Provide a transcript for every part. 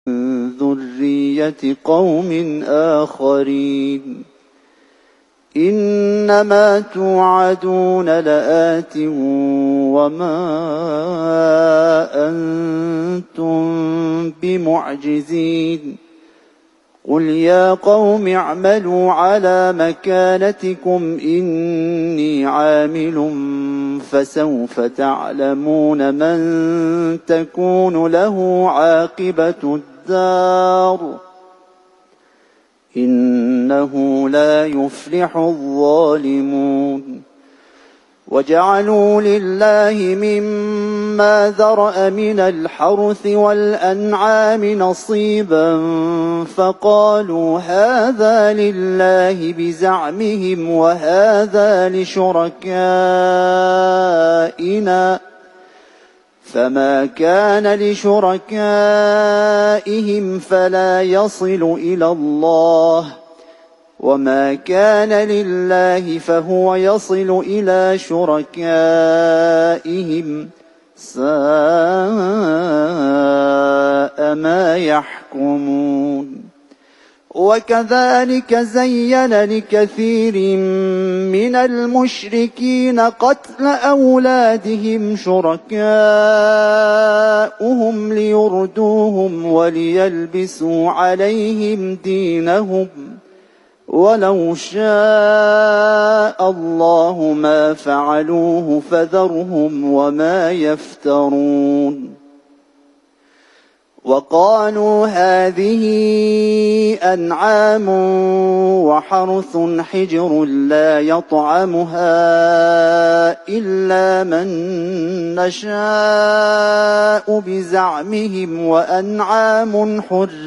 ذرية قوم آخرين إنما توعدون لآت وما أنتم بمعجزين قل يا قوم اعملوا على مكانتكم إني عامل فسوف تعلمون من تكون له عاقبة الدار إنه لا يفلح الظالمون وجعلوا لله مما ذرأ من الحرث والأنعام نصيبا فقالوا هذا لله بزعمهم وهذا لشركائنا فما كان لشركائهم فلا يصل إلى الله وما كان لله فهو يصل إلى شركائهم ساء ما يحكمون وكذلك زين لكثير من المشركين قتل أولادهم شركاؤهم ليردوهم وليلبسوا عليهم دينهم ولو شاء الله ما فعلوه فذرهم وما يفترون وقالوا هذه أنعام وحرث حجر لا يطعمها إلا من نشاء بزعمهم وأنعام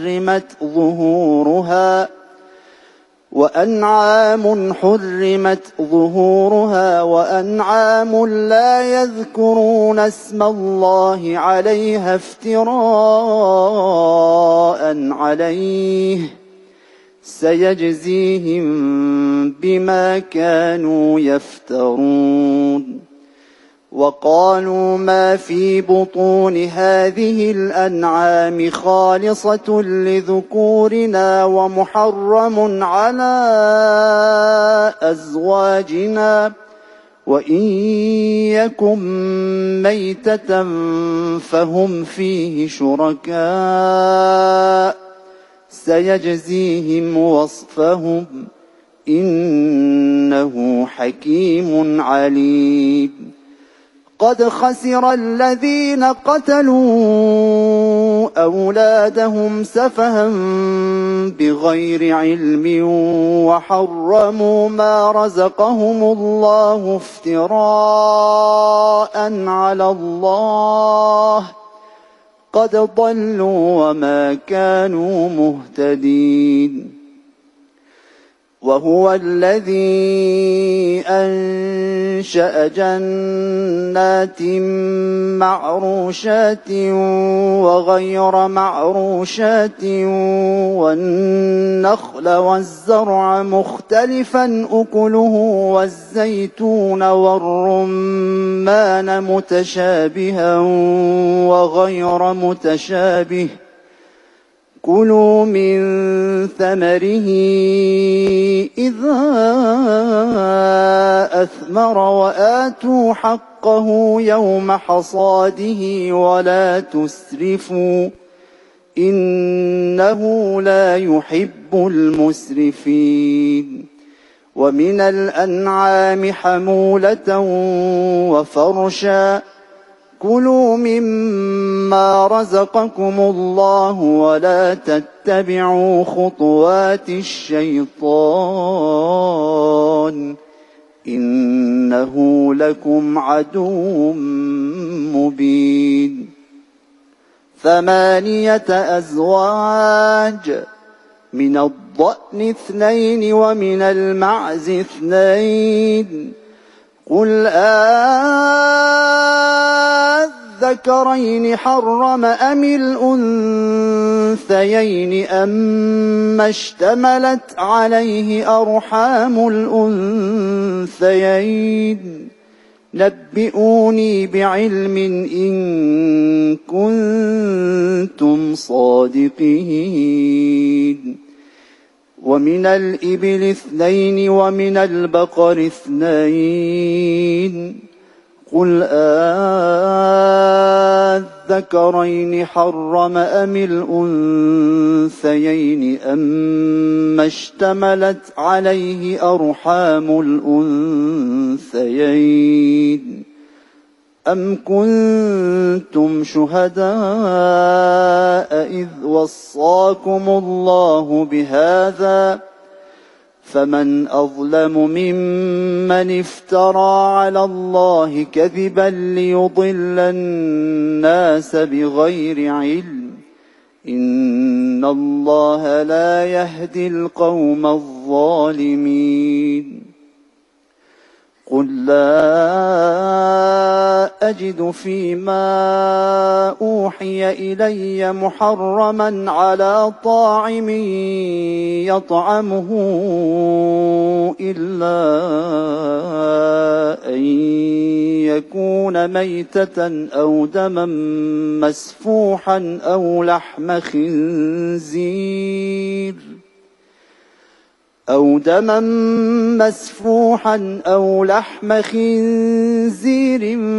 حرمت ظهورها وأنعام لا يذكرون اسم الله عليها افتراء عليه سيجزيهم بما كانوا يفترون وقالوا ما في بطون هذه الأنعام خالصة لذكورنا ومحرم على أزواجنا وإن يكن ميتة فهم فيه شركاء سيجزيهم وصفهم إنه حكيم عليم قد خسر الذين قتلوا أولادهم سفها بغير علم وحرموا ما رزقهم الله افتراء على الله قد ضلوا وما كانوا مهتدين وهو الذي أنشأ جنات معروشات وغير معروشات والنخل والزرع مختلفا أكله والزيتون والرمان متشابها وغير متشابه كلوا من ثمره إذا أثمر وآتوا حقه يوم حصاده ولا تسرفوا إنه لا يحب المسرفين ومن الأنعام حمولة وفرشا كلوا مما رزقكم الله ولا تتبعوا خطوات الشيطان إنه لكم عدو مبين 8 أزواج من الضأن 2 ومن المعز 2 قل الذكرين حرم أم الأنثيين أما اشتملت عليه أرحام الأنثيين نبئوني بعلم إن كنتم صادقين ومن الإبل 2 ومن البقر 2 قل الذكرين حرم أم الأنثيين أما اشتملت عليه أرحام الأنثيين أم كنتم شهداء إذ وصاكم الله بهذا فمن أظلم ممن افترى على الله كذبا ليضل الناس بغير علم إن الله لا يهدي القوم الظالمين قل لا أجد فيما أوحي إلي محرما على طاعم يطعمه إلا أن يكون ميتة أو دما مسفوحا أو لحم خنزير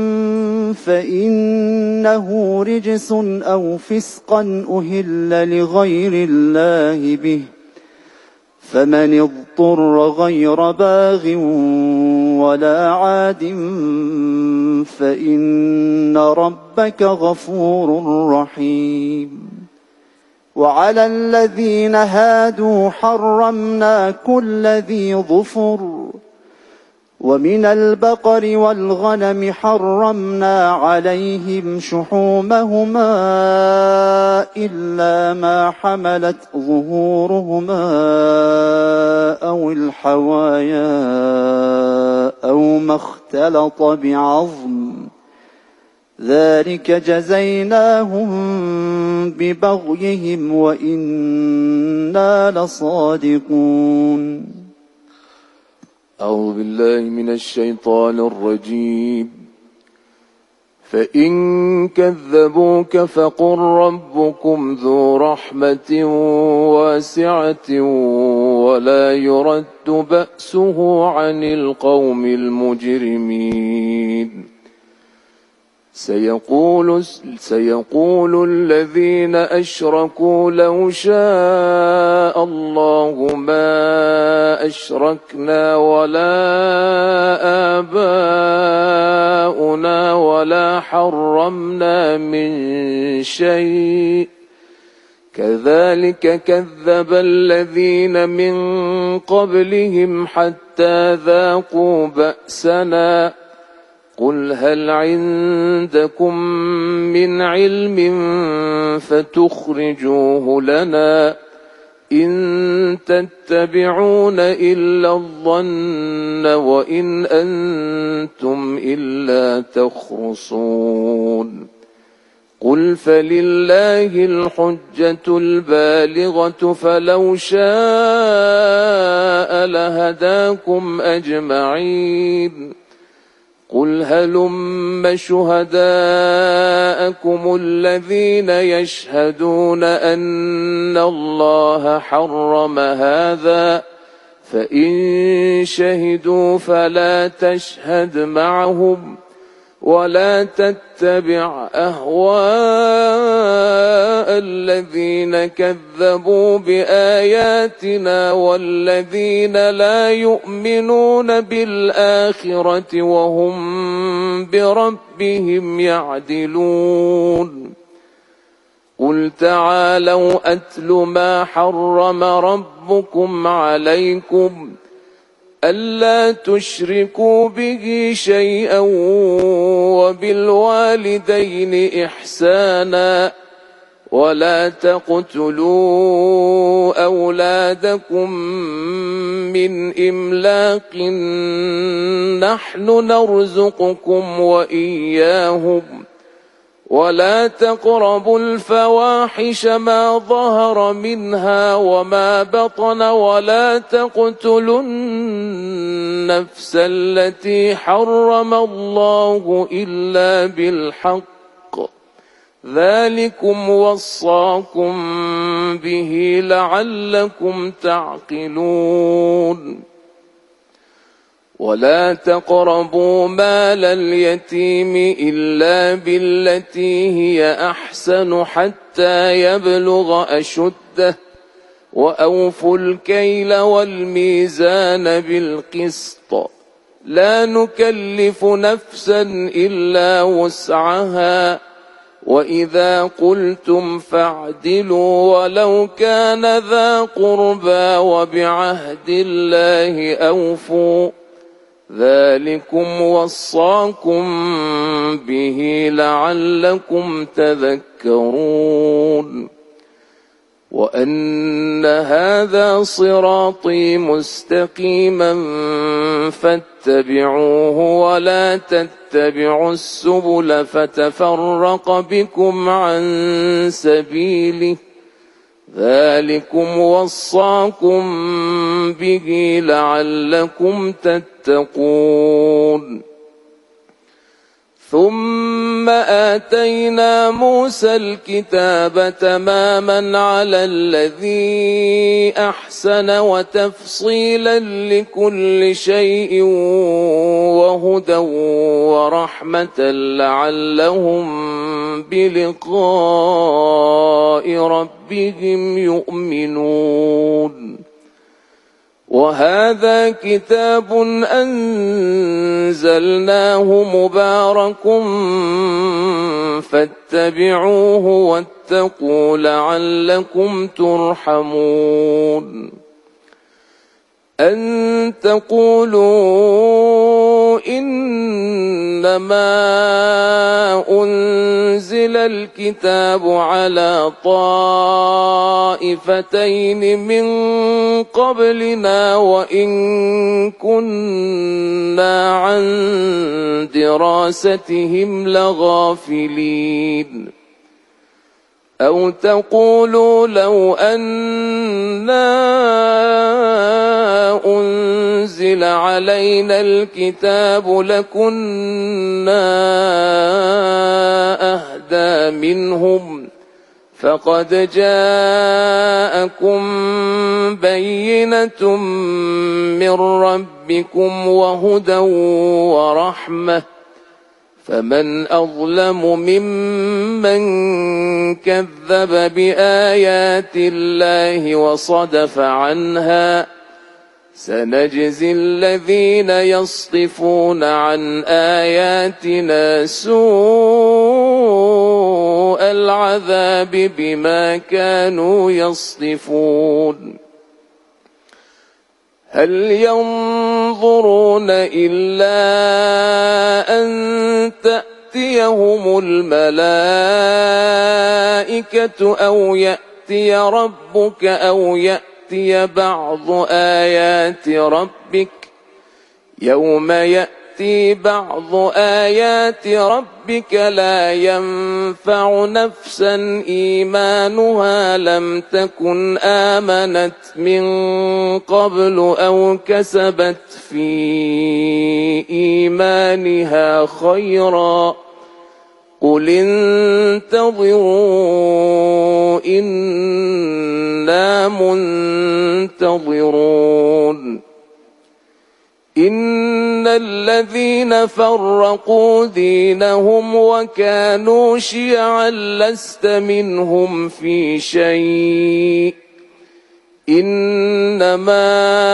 فإنه رجس أو فسقا أهل لغير الله به فمن اضطر غير باغ ولا عاد فإن ربك غفور رحيم وعلى الذين هادوا حرمنا كل ذي ظفر ومن البقر والغنم حرمنا عليهم شحومهما إلا ما حملت ظهورهما أو الحوايا أو ما اختلط بعظم ذلك جزيناهم ببغيهم وإنا لصادقون. أعوذ بالله من الشيطان الرجيم. فإن كذبوك فقل ربكم ذو رحمة واسعة ولا يرد بأسه عن القوم المجرمين. سيقول الذين أشركوا لو شاء الله ما أشركنا ولا آباؤنا ولا حرمنا من شيء كذلك كذب الذين من قبلهم حتى ذاقوا بأسنا قل هل عندكم من علم فتخرجوه لنا إن تتبعون إلا الظن وإن أنتم إلا تخرصون قل فلله الحجة البالغة فلو شاء لهداكم أجمعين قل هلم شهداءكم الذين يشهدون أن الله حرم هذا فإن شهدوا فلا تشهد معهم ولا تتبع أهواء الذين كذبوا بآياتنا والذين لا يؤمنون بالآخرة وهم بربهم يعدلون قل تعالوا أتل ما حرم ربكم عليكم ألا تشركوا به شيئا وبالوالدين إحسانا ولا تقتلوا أولادكم من إملاق نحن نرزقكم وإياهم ولا تقربوا الفواحش ما ظهر منها وما بطن ولا تقتلوا النفس التي حرم الله إلا بالحق ذلكم وصاكم به لعلكم تعقلون ولا تقربوا مال اليتيم إلا بالتي هي أحسن حتى يبلغ أشده وأوفوا الكيل والميزان بالقسط لا نكلف نفسا إلا وسعها وإذا قلتم فاعدلوا ولو كان ذا قربى وبعهد الله أوفوا ذلكم وصاكم به لعلكم تذكرون وأن هذا صراطي مستقيما فاتبعوه ولا تتبعوا السبل فتفرق بكم عن سبيله ذلكم وصاكم به لعلكم تتقون ثم آتينا موسى الكتاب تماما على الذي أحسن وتفصيلا لكل شيء وهدى ورحمة لعلهم بلقاء ربهم يؤمنون وهذا كتاب أنزلناه مبارك فاتبعوه واتقوا لعلكم ترحمون أن تقولوا إنما أنزل الكتاب على طائفتين من قبلنا وإن كنا عن دراستهم لغافلين أو تقولوا لو أنا أنزل علينا الكتاب لكنا أهدى منهم فقد جاءكم بينة من ربكم وهدى ورحمة فمن أظلم ممن كذب بآيات الله وصدف عنها سنجزي الذين يصدفون عن آياتنا سوء العذاب بما كانوا يصدفون هل ينظرون إلا أن تأتيهم الملائكة أو يأتي ربك أو يأتي بعض آيات ربك يوم يأتي بعض آيات ربك لا ينفع نفسا إيمانها لم تكن آمنت من قبل أو كسبت في إيمانها خيرا قل انتظروا إنا منتظرون إن الذين فرقوا دينهم وكانوا شيعا لست منهم في شيء إنما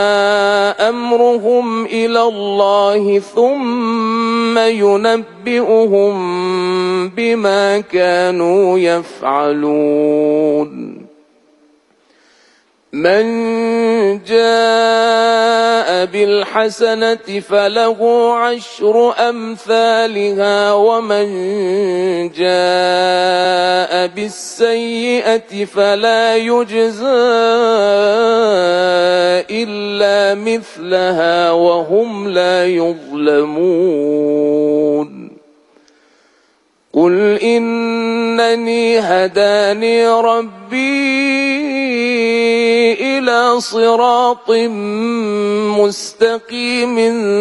أمرهم إلى الله ثم ينبئهم بما كانوا يفعلون من جاء بالحسنة فله عشر أمثالها ومن جاء بالسيئة فلا يجزى إلا مثلها وهم لا يظلمون قل إنني هداني ربي إلى صراط مستقيم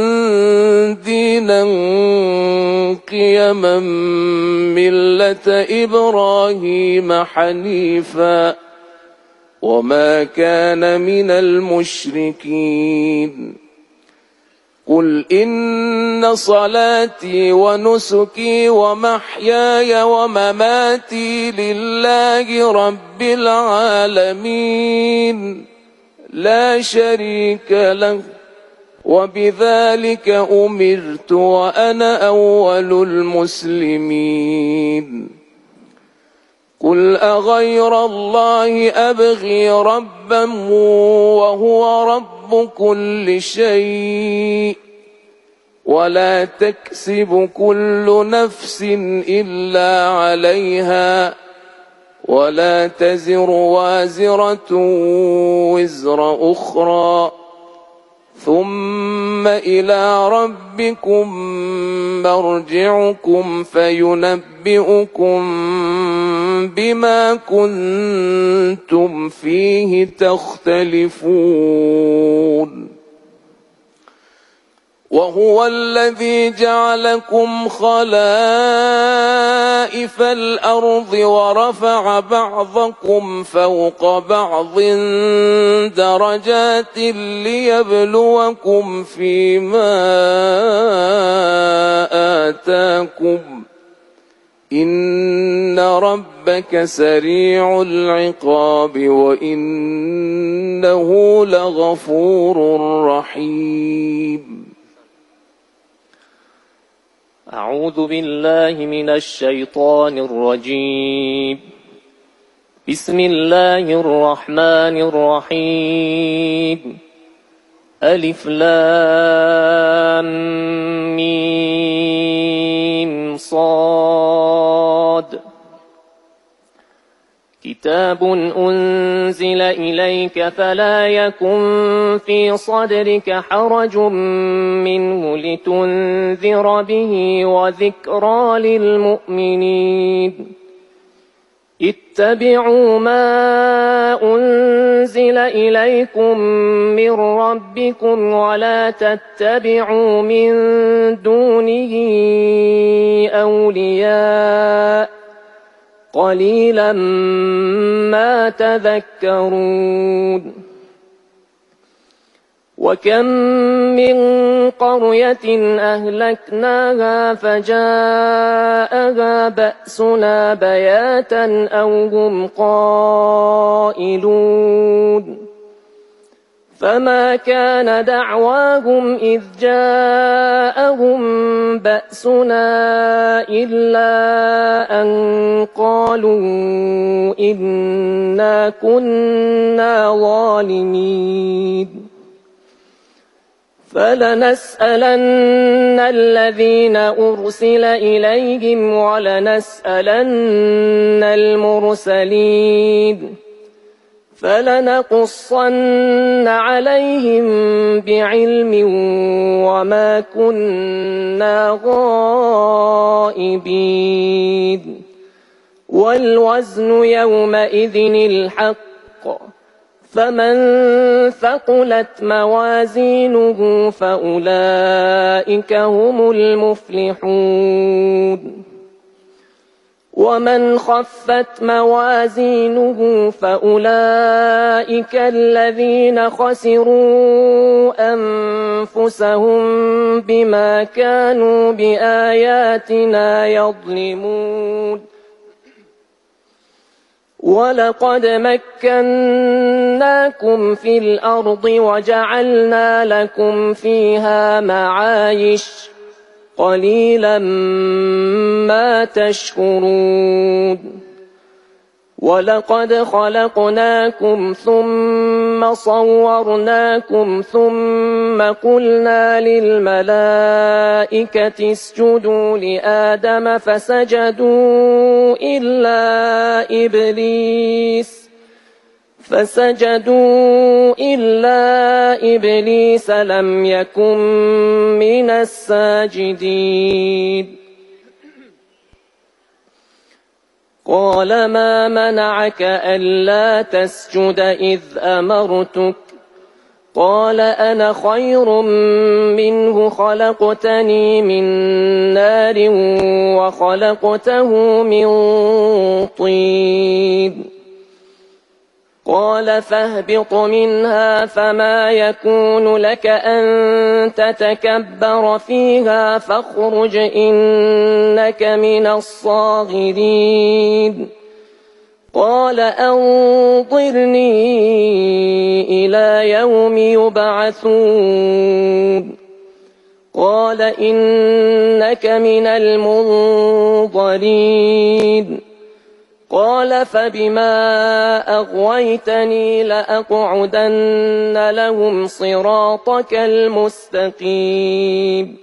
دينا قيما ملة إبراهيم حنيفا وما كان من المشركين قل إن صلاتي ونسكي ومحياي ومماتي لله رب العالمين لا شريك له وبذلك أمرت وأنا أول المسلمين قل أغير الله أبغي ربا وهو رب كل شيء ولا تكسب كل نفس إلا عليها ولا تزر وازرة وزر أخرى ثم إلى ربكم مرجعكم فينبئكم بما كنتم فيه تختلفون وهو الذي جعلكم خلائف الأرض ورفع بعضكم فوق بعض درجات ليبلوكم فيما آتاكم إن ربك سريع العقاب وإنه لغفور رحيم. أعوذ بالله من الشيطان الرجيم. بسم الله الرحمن الرحيم. ألف لام ميم صاد. كتاب أنزل إليك فلا يكن في صدرك حرج منه لتنذر به وذكرى للمؤمنين. اتبعوا ما أنزل إليكم من ربكم ولا تتبعوا من دونه أولياء قليلا ما تذكرون. وكم من قرية أهلكناها فجاءها بأسنا بياتا أو هم قائلون. فما كان دعواهم إذ جاءهم بأسنا إلا أن قالوا إنا كنا ظالمين. فلنسألن الذين أرسل إليهم ولنسألن المرسلين فلنقصن عليهم بعلم وما كنا غائبين. والوزن يومئذ الحق فمن ثقلت موازينه فأولئك هم المفلحون. ومن خفت موازينه فأولئك الذين خسروا أنفسهم بما كانوا بآياتنا يظلمون. ولقد مكناكم في الأرض وجعلنا لكم فيها معايش قليلا ما تشكرون. ولقد خلقناكم ثم صورناكم ثم قلنا للملائكة اسجدوا لآدم فسجدوا إلا إبليس لم يكن من الساجدين. قال ما منعك ألا تسجد إذ أمرتك قال أنا خير منه خلقتني من نار وخلقته من طين قال فاهبط منها فما يكون لك أن تتكبر فيها فاخرج إنك من الصاغرين قال أنظرني إلى يوم يبعثون قال إنك من المنظرين قال فبما أغويتني لأقعدن لهم صراطك المستقيم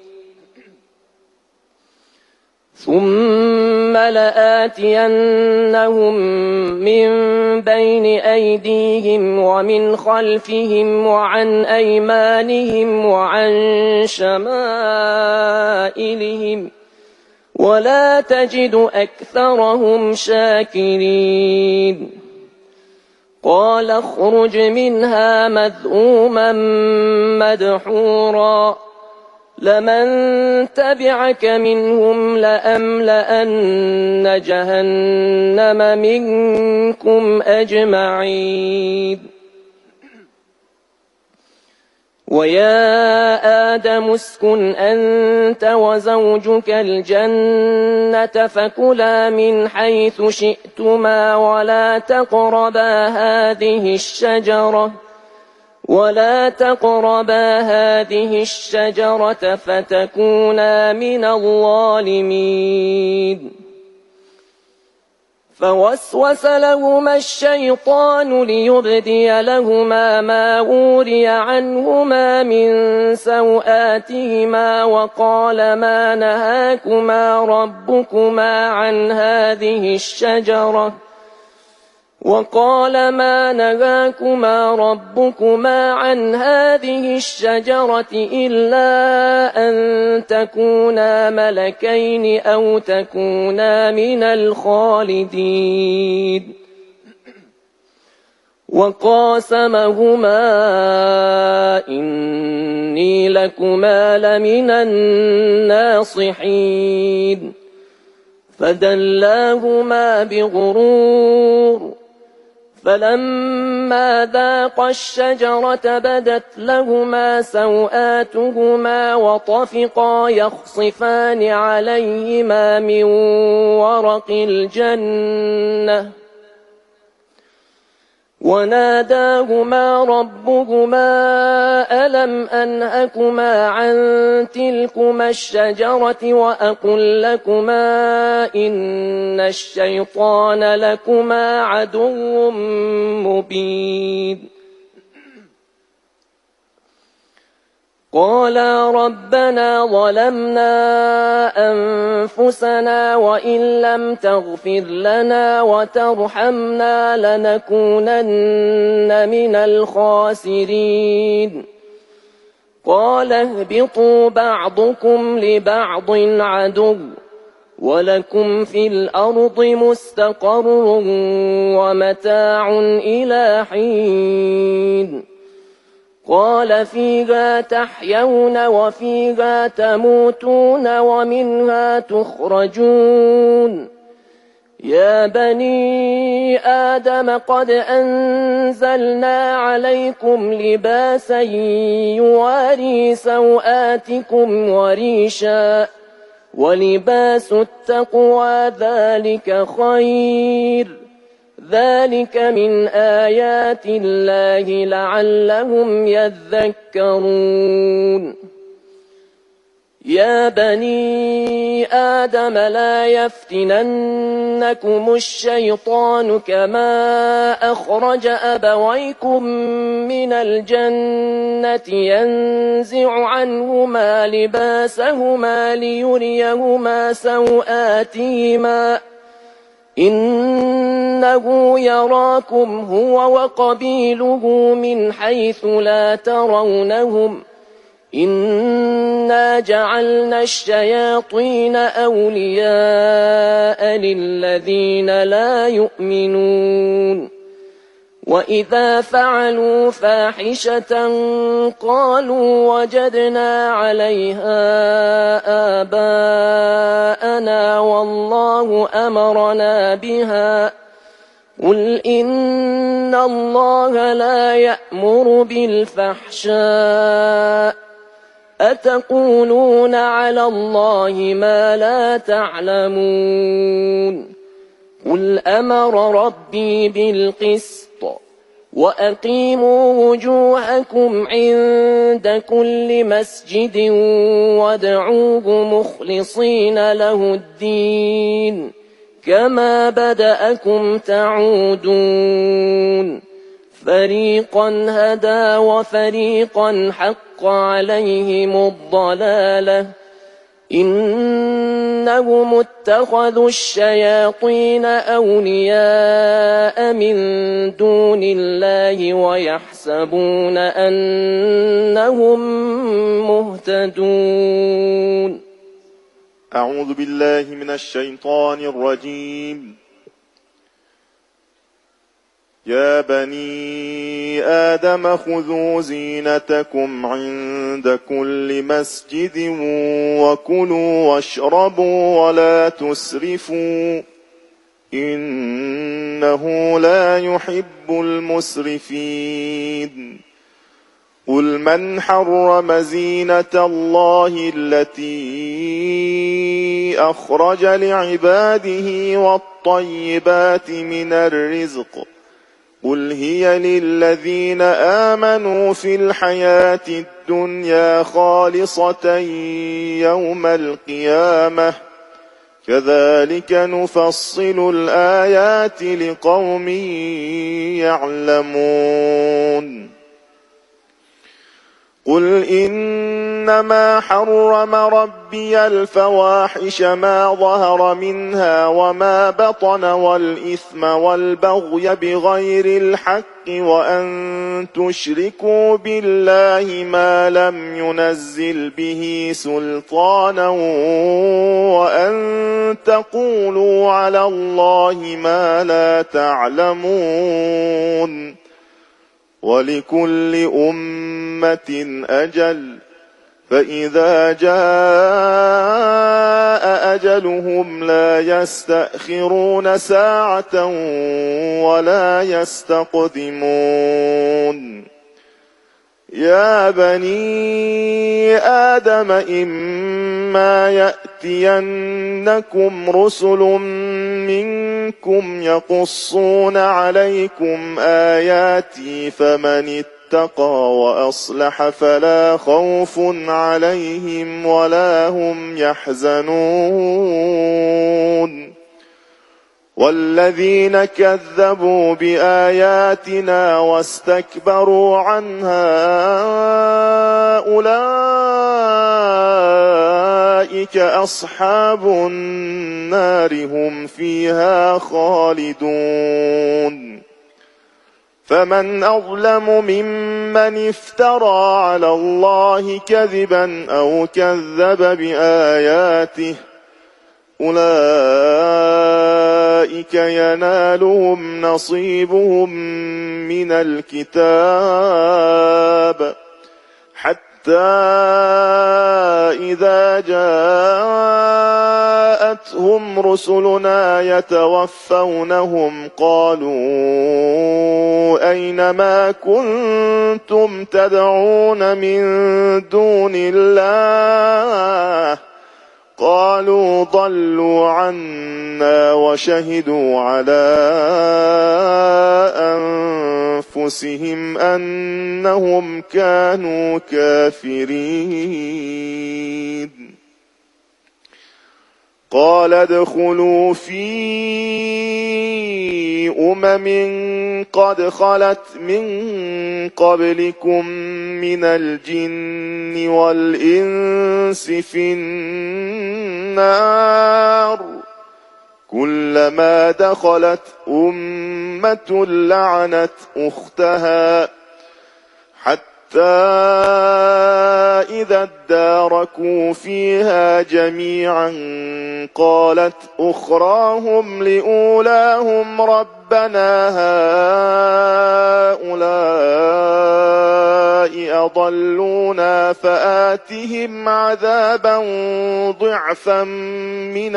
ثم لآتينهم من بين أيديهم ومن خلفهم وعن أيمانهم وعن شمائلهم ولا تجد أكثرهم شاكرين قال اخرج منها مذءوما مدحورا لمن تبعك منهم لأملأن جهنم منكم أجمعين ويا آدم اسكن أنت وزوجك الجنة فكلا من حيث شئتما ولا تقربا هذه الشجرة فتكونا من الظالمين فوسوس لهما الشيطان ليبدي لهما ما وري عنهما من سوآتهما وقال ما نهاكما ربكما عن هذه الشجرة إلا أن تكونا ملكين أو تكونا من الخالدين وقاسمهما إني لكما لمن الناصحين فدلاهما بغرور فلما ذاقا الشجرة بدت لهما سوآتهما وطفقا يخصفان عليهما من ورق الجنة وناداهما ربهما ألم أنهكما عن تلكما الشجرة وأقل لكما إن الشيطان لكما عدو مبين قالا ربنا ظلمنا أنفسنا وإن لم تغفر لنا وترحمنا لنكونن من الخاسرين قال اهبطوا بعضكم لبعض عدو ولكم في الأرض مستقر ومتاع إلى حين قال فيها تحيون وفيها تموتون ومنها تخرجون يا بني آدم قد أنزلنا عليكم لباسا يواري سوآتكم وريشا ولباس التقوى ذلك خير ذلك من آيات الله لعلهم يذكرون يا بني آدم لا يفتننكم الشيطان كما أخرج أبويكم من الجنة ينزع عنهما لباسهما ليريهما سوآتهما إنه يراكم هو وقبيله من حيث لا ترونهم إنا جعلنا الشياطين أولياء للذين لا يؤمنون وإذا فعلوا فاحشة قالوا وجدنا عليها آباءنا والله أمرنا بها قل إن الله لا يأمر بالفحشاء أتقولون على الله ما لا تعلمون قل أمر ربي بالقسط وأقيموا وجوهكم عند كل مسجد وادعوه مخلصين له الدين كما بدأكم تعودون فريقا هدى وفريقا حق عليهم الضلالة إنهم اتخذوا الشياطين أولياء من دون الله ويحسبون أنهم مهتدون. أعوذ بالله من الشيطان الرجيم. يا بني آدم خذوا زينتكم عند كل مسجد وكلوا واشربوا ولا تسرفوا إنه لا يحب المسرفين قل من حرم زينة الله التي أخرج لعباده والطيبات من الرزق قل هي للذين آمنوا في الحياة الدنيا خالصة يوم القيامة كذلك نفصل الآيات لقوم يعلمون قل إنما حرم ربي الفواحش ما ظهر منها وما بطن والإثم والبغي بغير الحق وأن تشركوا بالله ما لم ينزل به سلطانا وأن تقولوا على الله ما لا تعلمون ولكل أمة أجل فإذا جاء أجلهم لا يستأخرون ساعة ولا يستقدمون يا بني آدم إما يأتينكم رسل منكم يقصون عليكم آياتي فمن اتقى وأصلح فلا خوف عليهم ولا هم يحزنون والذين كذبوا بآياتنا واستكبروا عنها أولئك أصحاب النار هم فيها خالدون فمن أظلم ممن افترى على الله كذبا أو كذب بآياته أولئك ينالهم نصيبهم من الكتاب حتى إذا جاءتهم رسلنا يتوفونهم قالوا أين ما كنتم تدعون من دون الله قالوا ضلوا عنا وشهدوا على أنفسهم أنهم كانوا كافرين قال ادخلوا في قد خلت من قبلكم من الجن والإنس في النار كلما دخلت أمة لعنت أختها حتى إذا اداركوا فيها جميعا قالت أخراهم لأولاهم ربنا هؤلاء أضلونا فآتهم عذابا ضعفا من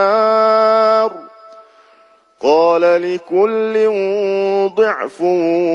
النار قال لكل ضعف